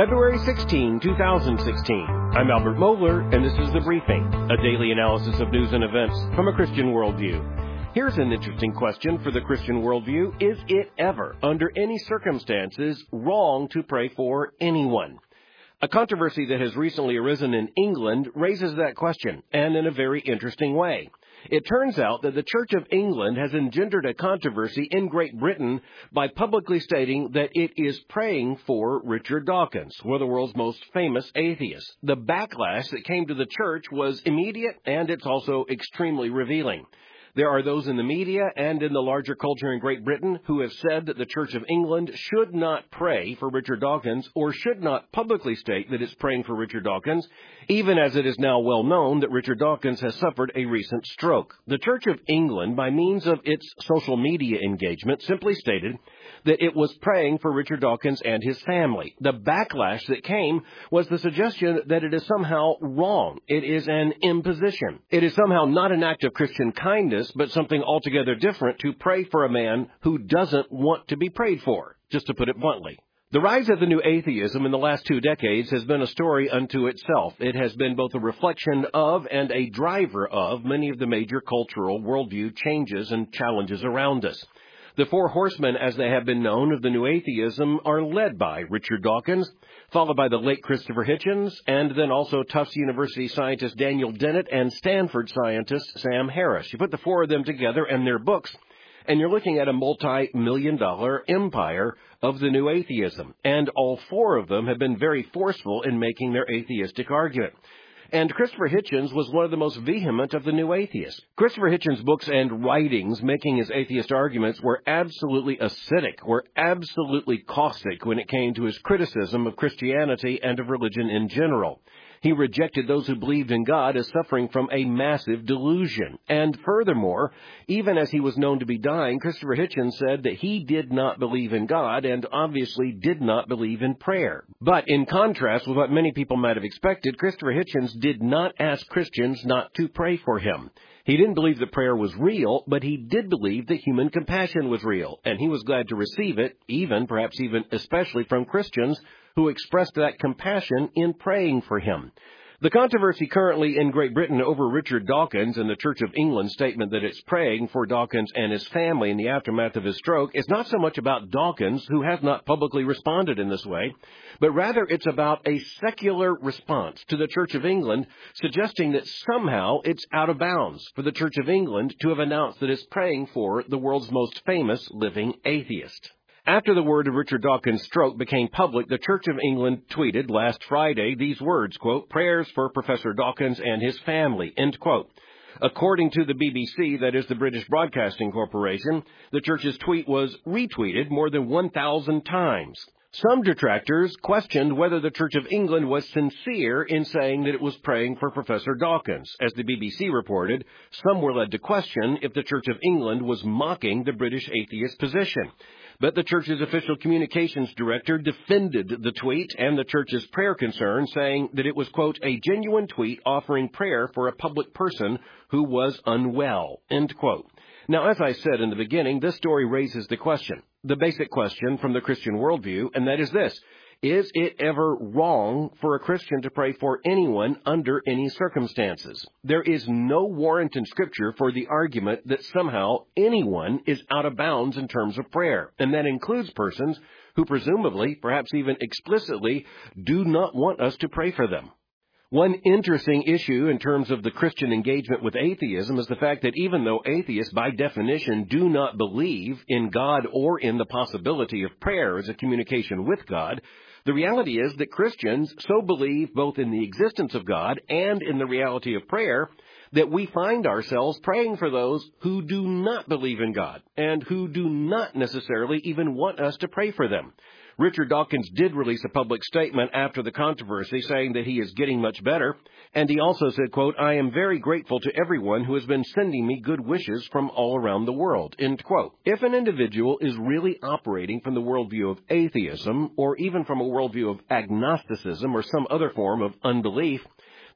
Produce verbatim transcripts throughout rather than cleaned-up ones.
February sixteenth, two thousand sixteen. I'm Albert Mohler, and this is The Briefing, a daily analysis of news and events from a Christian worldview. Here's an interesting question for the Christian worldview. Is it ever, under any circumstances, wrong to pray for anyone? A controversy that has recently arisen in England raises that question, and in a very interesting way. It turns out that the Church of England has engendered a controversy in Great Britain by publicly stating that it is praying for Richard Dawkins, one of the world's most famous atheists. The backlash that came to the church was immediate, and it's also extremely revealing. There are those in the media and in the larger culture in Great Britain who have said that the Church of England should not pray for Richard Dawkins or should not publicly state that it's praying for Richard Dawkins, even as it is now well known that Richard Dawkins has suffered a recent stroke. The Church of England, by means of its social media engagement, simply stated that it was praying for Richard Dawkins and his family. The backlash that came was the suggestion that it is somehow wrong. It is an imposition. It is somehow not an act of Christian kindness, but something altogether different to pray for a man who doesn't want to be prayed for, just to put it bluntly. The rise of the new atheism in the last two decades has been a story unto itself. It has been both a reflection of and a driver of many of the major cultural worldview changes and challenges around us. The four horsemen, as they have been known, of the new atheism are led by Richard Dawkins, followed by the late Christopher Hitchens, and then also Tufts University scientist Daniel Dennett and Stanford scientist Sam Harris. You put the four of them together and their books, and you're looking at a multi-million dollar empire of the new atheism. And all four of them have been very forceful in making their atheistic argument. And Christopher Hitchens was one of the most vehement of the new atheists. Christopher Hitchens' books and writings making his atheist arguments were absolutely acidic, were absolutely caustic when it came to his criticism of Christianity and of religion in general. He rejected those who believed in God as suffering from a massive delusion. And furthermore, even as he was known to be dying, Christopher Hitchens said that he did not believe in God and obviously did not believe in prayer. But in contrast with what many people might have expected, Christopher Hitchens did not ask Christians not to pray for him. He didn't believe that prayer was real, but he did believe that human compassion was real, and he was glad to receive it, even, perhaps even especially from Christians who expressed that compassion in praying for him. The controversy currently in Great Britain over Richard Dawkins and the Church of England's statement that it's praying for Dawkins and his family in the aftermath of his stroke is not so much about Dawkins, who has not publicly responded in this way, but rather it's about a secular response to the Church of England, suggesting that somehow it's out of bounds for the Church of England to have announced that it's praying for the world's most famous living atheist. After the word of Richard Dawkins' stroke became public, the Church of England tweeted last Friday these words, quote, "Prayers for Professor Dawkins and his family," end quote. According to the B B C, that is the British Broadcasting Corporation, the church's tweet was retweeted more than one thousand times. Some detractors questioned whether the Church of England was sincere in saying that it was praying for Professor Dawkins. As the B B C reported, some were led to question if the Church of England was mocking the British atheist position. But the church's official communications director defended the tweet and the church's prayer concern, saying that it was, quote, "a genuine tweet offering prayer for a public person who was unwell," end quote. Now, as I said in the beginning, this story raises the question, the basic question from the Christian worldview, and that is this: is it ever wrong for a Christian to pray for anyone under any circumstances? There is no warrant in Scripture for the argument that somehow anyone is out of bounds in terms of prayer, and that includes persons who presumably, perhaps even explicitly, do not want us to pray for them. One interesting issue in terms of the Christian engagement with atheism is the fact that even though atheists, by definition, do not believe in God or in the possibility of prayer as a communication with God, the reality is that Christians so believe both in the existence of God and in the reality of prayer that we find ourselves praying for those who do not believe in God and who do not necessarily even want us to pray for them. Richard Dawkins did release a public statement after the controversy saying that he is getting much better, and he also said, quote, "I am very grateful to everyone who has been sending me good wishes from all around the world," end quote. If an individual is really operating from the worldview of atheism, or even from a worldview of agnosticism or some other form of unbelief,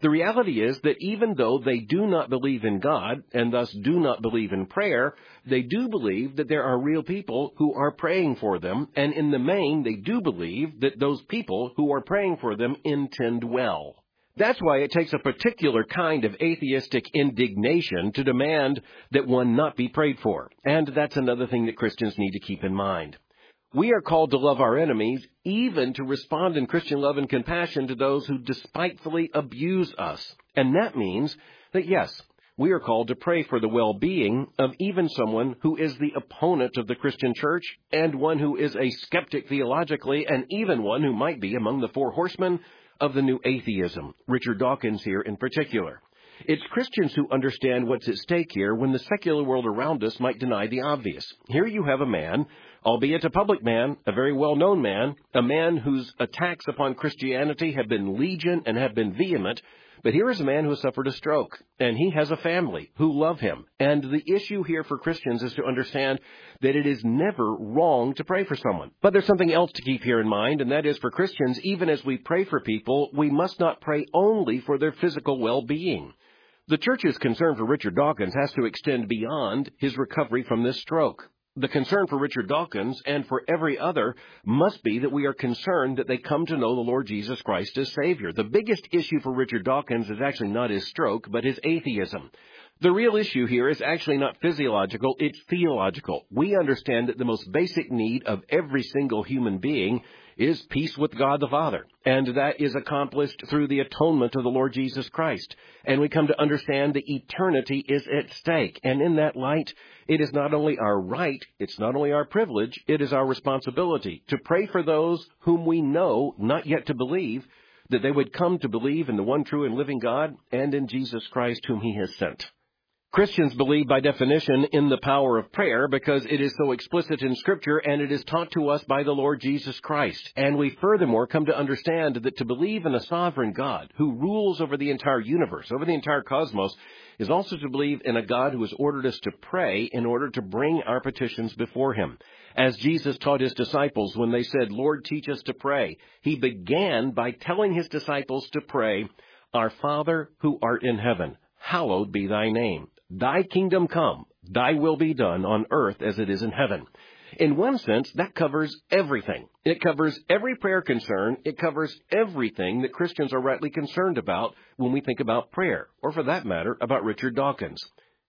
The reality is that even though they do not believe in God, and thus do not believe in prayer, they do believe that there are real people who are praying for them, and in the main, they do believe that those people who are praying for them intend well. That's why it takes a particular kind of atheistic indignation to demand that one not be prayed for, and that's another thing that Christians need to keep in mind. We are called to love our enemies, even to respond in Christian love and compassion to those who despitefully abuse us. And that means that, yes, we are called to pray for the well-being of even someone who is the opponent of the Christian church, and one who is a skeptic theologically, and even one who might be among the four horsemen of the new atheism, Richard Dawkins here in particular. It's Christians who understand what's at stake here when the secular world around us might deny the obvious. Here you have a man, albeit a public man, a very well-known man, a man whose attacks upon Christianity have been legion and have been vehement, but here is a man who has suffered a stroke, and he has a family who love him. And the issue here for Christians is to understand that it is never wrong to pray for someone. But there's something else to keep here in mind, and that is for Christians, even as we pray for people, we must not pray only for their physical well-being. The church's concern for Richard Dawkins has to extend beyond his recovery from this stroke. The concern for Richard Dawkins and for every other must be that we are concerned that they come to know the Lord Jesus Christ as Savior. The biggest issue for Richard Dawkins is actually not his stroke, but his atheism. The real issue here is actually not physiological, it's theological. We understand that the most basic need of every single human being is peace with God the Father, and that is accomplished through the atonement of the Lord Jesus Christ. And we come to understand that eternity is at stake, and in that light, it is not only our right, it's not only our privilege, it is our responsibility to pray for those whom we know not yet to believe, that they would come to believe in the one true and living God and in Jesus Christ whom He has sent. Christians believe by definition in the power of prayer because it is so explicit in Scripture and it is taught to us by the Lord Jesus Christ. And we furthermore come to understand that to believe in a sovereign God who rules over the entire universe, over the entire cosmos, is also to believe in a God who has ordered us to pray in order to bring our petitions before Him. As Jesus taught His disciples when they said, "Lord, teach us to pray," He began by telling His disciples to pray, "Our Father who art in heaven, hallowed be thy name. Thy kingdom come, thy will be done on earth as it is in heaven." In one sense, that covers everything. It covers every prayer concern. It covers everything that Christians are rightly concerned about when we think about prayer, or for that matter, about Richard Dawkins.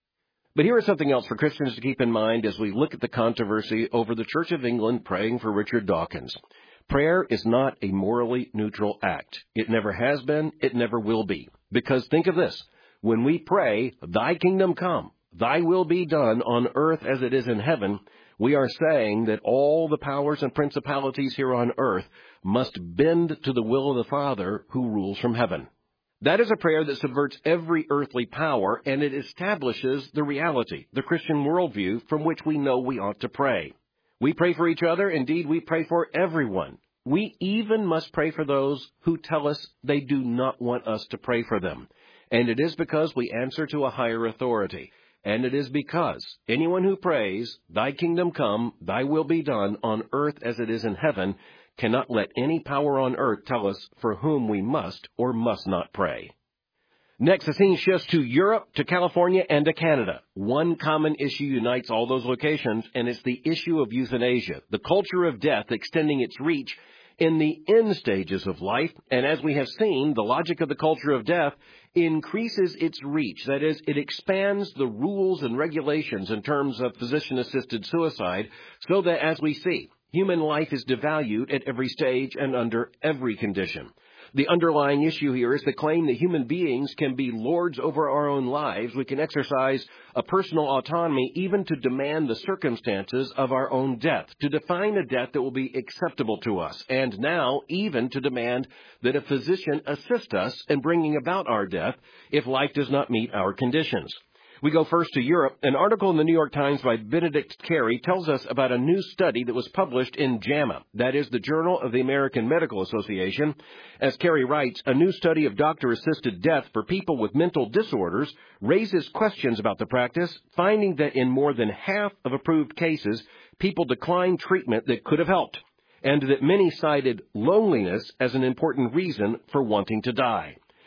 But here is something else for Christians to keep in mind as we look at the controversy over the Church of England praying for Richard Dawkins. Prayer is not a morally neutral act. It never has been. It never will be. Because think of this. When we pray, "Thy kingdom come, thy will be done on earth as it is in heaven," we are saying that all the powers and principalities here on earth must bend to the will of the Father who rules from heaven. That is a prayer that subverts every earthly power, and it establishes the reality, the Christian worldview from which we know we ought to pray. We pray for each other. Indeed, we pray for everyone. We even must pray for those who tell us they do not want us to pray for them. And it is because we answer to a higher authority. And it is because anyone who prays, "Thy kingdom come, thy will be done on earth as it is in heaven," cannot let any power on earth tell us for whom we must or must not pray. Next, the scene shifts to Europe, to California, and to Canada. One common issue unites all those locations, and it's the issue of euthanasia, the culture of death extending its reach in the end stages of life. And as we have seen, the logic of the culture of death increases its reach. That is, it expands the rules and regulations in terms of physician-assisted suicide so that, as we see, human life is devalued at every stage and under every condition. The underlying issue here is the claim that human beings can be lords over our own lives. We can exercise a personal autonomy even to demand the circumstances of our own death, to define a death that will be acceptable to us, and now even to demand that a physician assist us in bringing about our death if life does not meet our conditions. We go first to Europe. An article in the New York Times by Benedict Carey tells us about a new study that was published in JAMA, that is the Journal of the American Medical Association. As Carey writes, a new study of doctor-assisted death for people with mental disorders raises questions about the practice, finding that in more than half of approved cases, people declined treatment that could have helped, and that many cited loneliness as an important reason for wanting to die.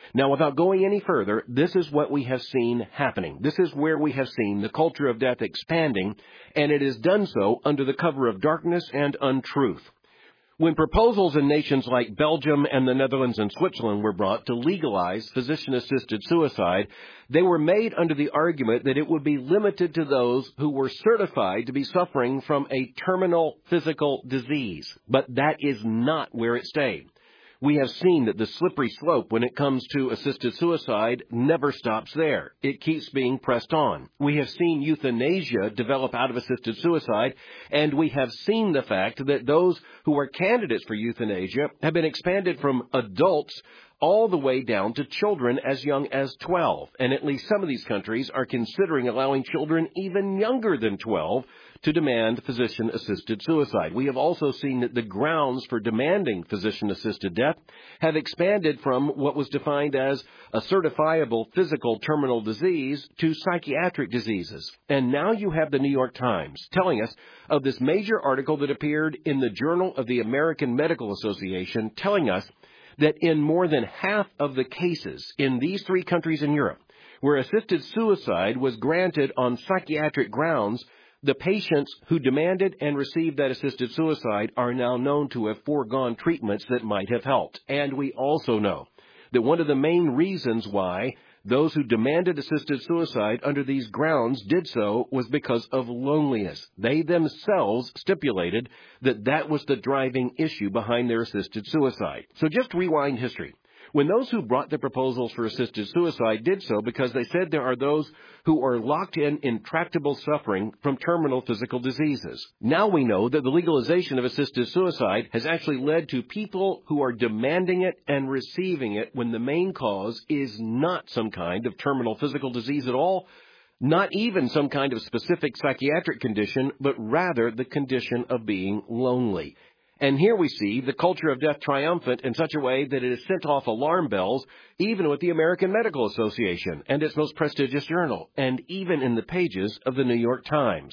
Now, without going any further, this is what we have seen happening. This is where we have seen the culture of death expanding, and it is done so under the cover of darkness and untruth. When proposals in nations like Belgium and the Netherlands and Switzerland were brought to legalize physician-assisted suicide, they were made under the argument that it would be limited to those who were certified to be suffering from a terminal physical disease. But that is not where it stayed. We have seen that the slippery slope when it comes to assisted suicide never stops there. It keeps being pressed on. We have seen euthanasia develop out of assisted suicide, and we have seen the fact that those who are candidates for euthanasia have been expanded from adults all the way down to children as young as twelve. And at least some of these countries are considering allowing children even younger than twelve to demand physician-assisted suicide. We have also seen that the grounds for demanding physician-assisted death have expanded from what was defined as a certifiable physical terminal disease to psychiatric diseases. And now you have the New York Times telling us of this major article that appeared in the Journal of the American Medical Association telling us that in more than half of the cases in these three countries in Europe where assisted suicide was granted on psychiatric grounds, the patients who demanded and received that assisted suicide are now known to have foregone treatments that might have helped. And we also know that one of the main reasons why those who demanded assisted suicide under these grounds did so was because of loneliness. They themselves stipulated that that was the driving issue behind their assisted suicide. So just rewind history. When those who brought the proposals for assisted suicide did so because they said there are those who are locked in intractable suffering from terminal physical diseases. Now we know that the legalization of assisted suicide has actually led to people who are demanding it and receiving it when the main cause is not some kind of terminal physical disease at all, not even some kind of specific psychiatric condition, but rather the condition of being lonely. And here we see the culture of death triumphant in such a way that it has sent off alarm bells, even with the American Medical Association and its most prestigious journal, and even in the pages of the New York Times.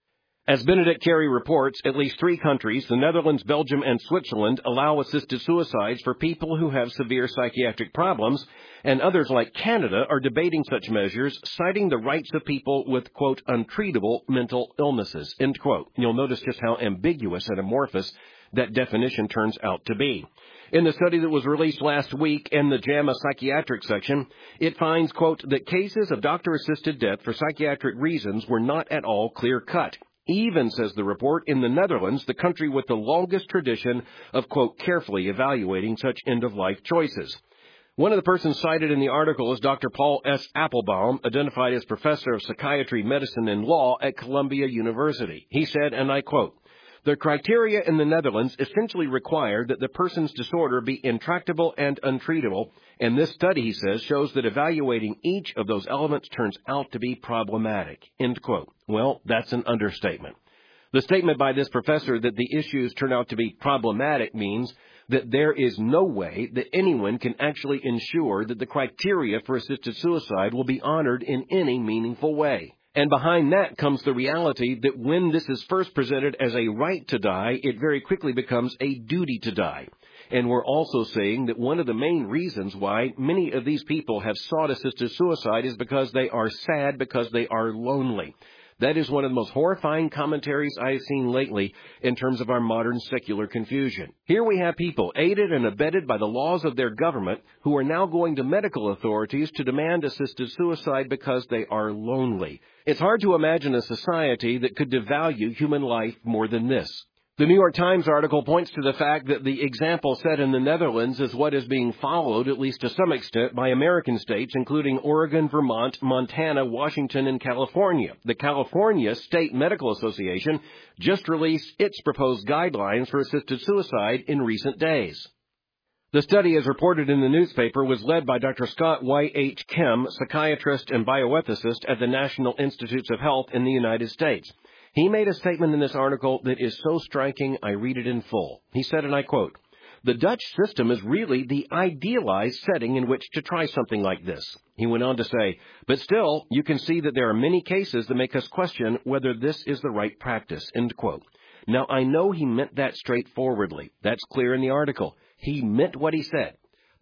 As Benedict Carey reports, at least three countries, the Netherlands, Belgium, and Switzerland, allow assisted suicides for people who have severe psychiatric problems, and others like Canada are debating such measures, citing the rights of people with, quote, untreatable mental illnesses, end quote. You'll notice just how ambiguous and amorphous that definition turns out to be. In the study that was released last week in the JAMA Psychiatric section, it finds, quote, that cases of doctor-assisted death for psychiatric reasons were not at all clear-cut. Even, says the report, in the Netherlands, the country with the longest tradition of, quote, carefully evaluating such end-of-life choices. One of the persons cited in the article is Doctor Paul S. Applebaum, identified as professor of psychiatry, medicine, and law at Columbia University. He said, and I quote, "The criteria in the Netherlands essentially require that the person's disorder be intractable and untreatable, and this study," he says, "shows that evaluating each of those elements turns out to be problematic," end quote. Well, that's an understatement. The statement by this professor that the issues turn out to be problematic means that there is no way that anyone can actually ensure that the criteria for assisted suicide will be honored in any meaningful way. And behind that comes the reality that when this is first presented as a right to die, it very quickly becomes a duty to die. And we're also saying that one of the main reasons why many of these people have sought assisted suicide is because they are sad, because they are lonely. That is one of the most horrifying commentaries I have seen lately in terms of our modern secular confusion. Here we have people aided and abetted by the laws of their government who are now going to medical authorities to demand assisted suicide because they are lonely. It's hard to imagine a society that could devalue human life more than this. The New York Times article points to the fact that the example set in the Netherlands is what is being followed, at least to some extent, by American states, including Oregon, Vermont, Montana, Washington, and California. The California State Medical Association just released its proposed guidelines for assisted suicide in recent days. The study, as reported in the newspaper, was led by Doctor Scott Y H Kim, psychiatrist and bioethicist at the National Institutes of Health in the United States. He made a statement in this article that is so striking, I read it in full. He said, and I quote, "The Dutch system is really the idealized setting in which to try something like this." He went on to say, "But still, you can see that there are many cases that make us question whether this is the right practice," end quote. Now, I know he meant that straightforwardly. That's clear in the article. He meant what he said.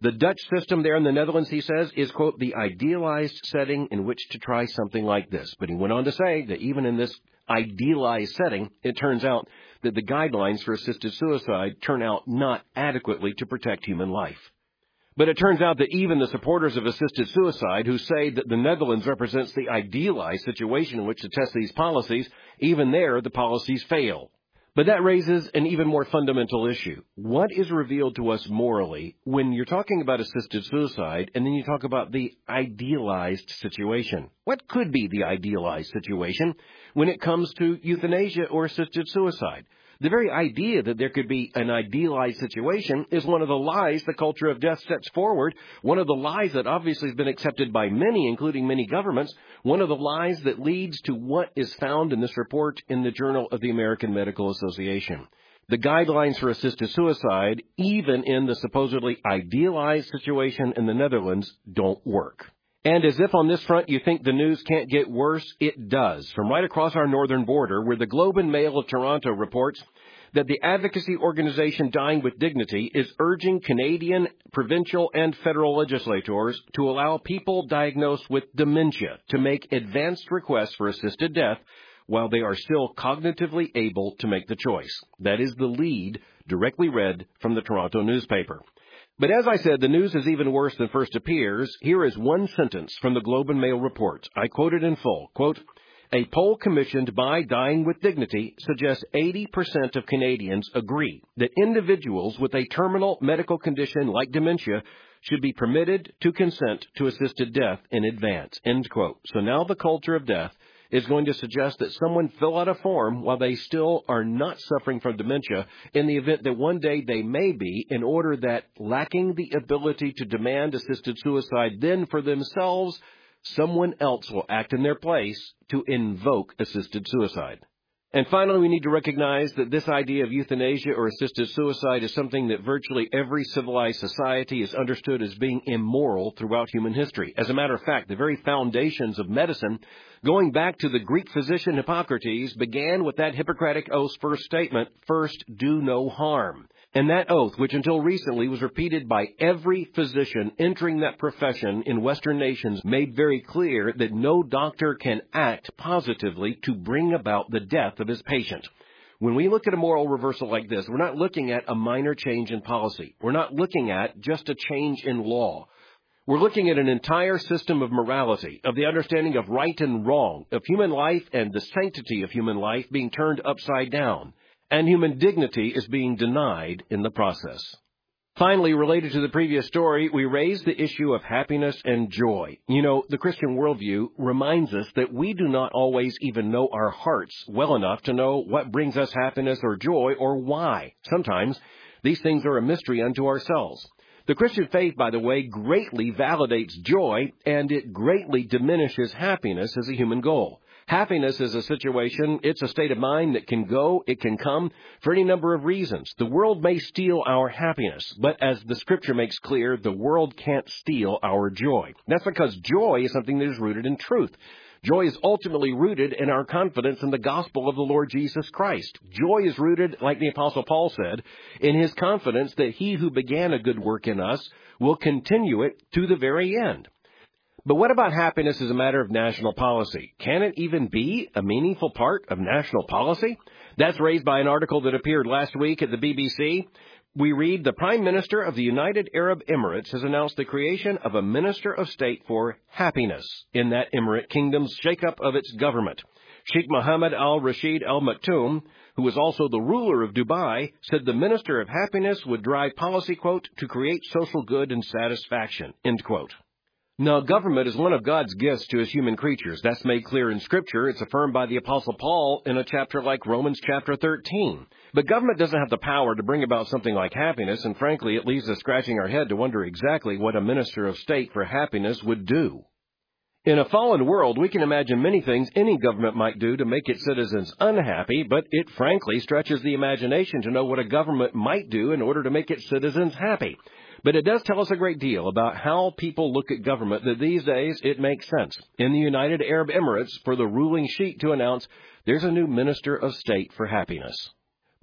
The Dutch system there in the Netherlands, he says, is, quote, the idealized setting in which to try something like this. But he went on to say that even in this idealized setting, it turns out that the guidelines for assisted suicide turn out not adequately to protect human life. But it turns out that even the supporters of assisted suicide who say that the Netherlands represents the idealized situation in which to test these policies, even there the policies fail. But that raises an even more fundamental issue. What is revealed to us morally when you're talking about assisted suicide and then you talk about the idealized situation? What could be the idealized situation when it comes to euthanasia or assisted suicide? The very idea that there could be an idealized situation is one of the lies the culture of death sets forward, one of the lies that obviously has been accepted by many, including many governments, one of the lies that leads to what is found in this report in the Journal of the American Medical Association. The guidelines for assisted suicide, even in the supposedly idealized situation in the Netherlands, don't work. And as if on this front you think the news can't get worse, it does. From right across our northern border, where the Globe and Mail of Toronto reports that the advocacy organization Dying with Dignity is urging Canadian, provincial, and federal legislators to allow people diagnosed with dementia to make advanced requests for assisted death while they are still cognitively able to make the choice. That is the lead directly read from the Toronto newspaper. But as I said, the news is even worse than first appears. Here is one sentence from the Globe and Mail report. I quote it in full. Quote, a poll commissioned by Dying with Dignity suggests eighty percent of Canadians agree that individuals with a terminal medical condition like dementia should be permitted to consent to assisted death in advance. End quote. So now the culture of death is going to suggest that someone fill out a form while they still are not suffering from dementia in the event that one day they may be, in order that, lacking the ability to demand assisted suicide then for themselves, someone else will act in their place to invoke assisted suicide. And finally, we need to recognize that this idea of euthanasia or assisted suicide is something that virtually every civilized society has understood as being immoral throughout human history. As a matter of fact, the very foundations of medicine, going back to the Greek physician Hippocrates, began with that Hippocratic Oath's first statement, first do no harm. And that oath, which until recently was repeated by every physician entering that profession in Western nations, made very clear that no doctor can act positively to bring about the death of his patient. When we look at a moral reversal like this, we're not looking at a minor change in policy. We're not looking at just a change in law. We're looking at an entire system of morality, of the understanding of right and wrong, of human life and the sanctity of human life being turned upside down. And human dignity is being denied in the process. Finally, related to the previous story, we raise the issue of happiness and joy. You know, the Christian worldview reminds us that we do not always even know our hearts well enough to know what brings us happiness or joy or why. Sometimes these things are a mystery unto ourselves. The Christian faith, by the way, greatly validates joy, and it greatly diminishes happiness as a human goal. Happiness is a situation, it's a state of mind that can go, it can come for any number of reasons. The world may steal our happiness, but as the Scripture makes clear, the world can't steal our joy. That's because joy is something that is rooted in truth. Joy is ultimately rooted in our confidence in the gospel of the Lord Jesus Christ. Joy is rooted, like the Apostle Paul said, in his confidence that he who began a good work in us will continue it to the very end. But what about happiness as a matter of national policy? Can it even be a meaningful part of national policy? That's raised by an article that appeared last week at the B B C. We read, the Prime Minister of the United Arab Emirates has announced the creation of a Minister of State for Happiness in that Emirate kingdom's shake-up of its government. Sheikh Mohammed al-Rashid Al Maktoum, who is also the ruler of Dubai, said the Minister of Happiness would drive policy, quote, to create social good and satisfaction, end quote. Now, government is one of God's gifts to his human creatures. That's made clear in Scripture. It's affirmed by the Apostle Paul in a chapter like Romans chapter thirteen. But government doesn't have the power to bring about something like happiness, and frankly, it leaves us scratching our head to wonder exactly what a minister of state for happiness would do. In a fallen world, we can imagine many things any government might do to make its citizens unhappy, but it frankly stretches the imagination to know what a government might do in order to make its citizens happy. But it does tell us a great deal about how people look at government, that these days it makes sense in the United Arab Emirates for the ruling sheikh to announce there's a new Minister of State for Happiness.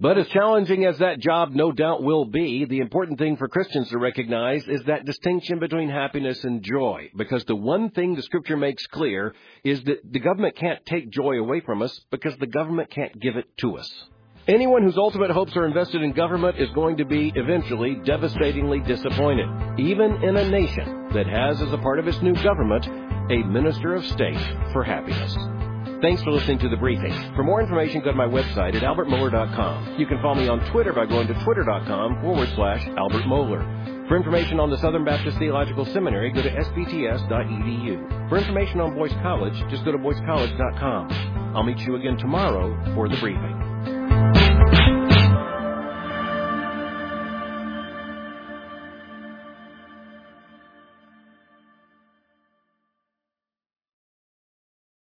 But as challenging as that job no doubt will be, the important thing for Christians to recognize is that distinction between happiness and joy, because the one thing the Scripture makes clear is that the government can't take joy away from us because the government can't give it to us. Anyone whose ultimate hopes are invested in government is going to be eventually devastatingly disappointed, even in a nation that has as a part of its new government a minister of state for happiness. Thanks for listening to The Briefing. For more information, go to my website at albert mohler dot com. You can follow me on Twitter by going to twitter.com forward slash Albert Mohler. For information on the Southern Baptist Theological Seminary, go to s b t s dot e d u. For information on Boyce College, just go to boyce college dot com. I'll meet you again tomorrow for The Briefing.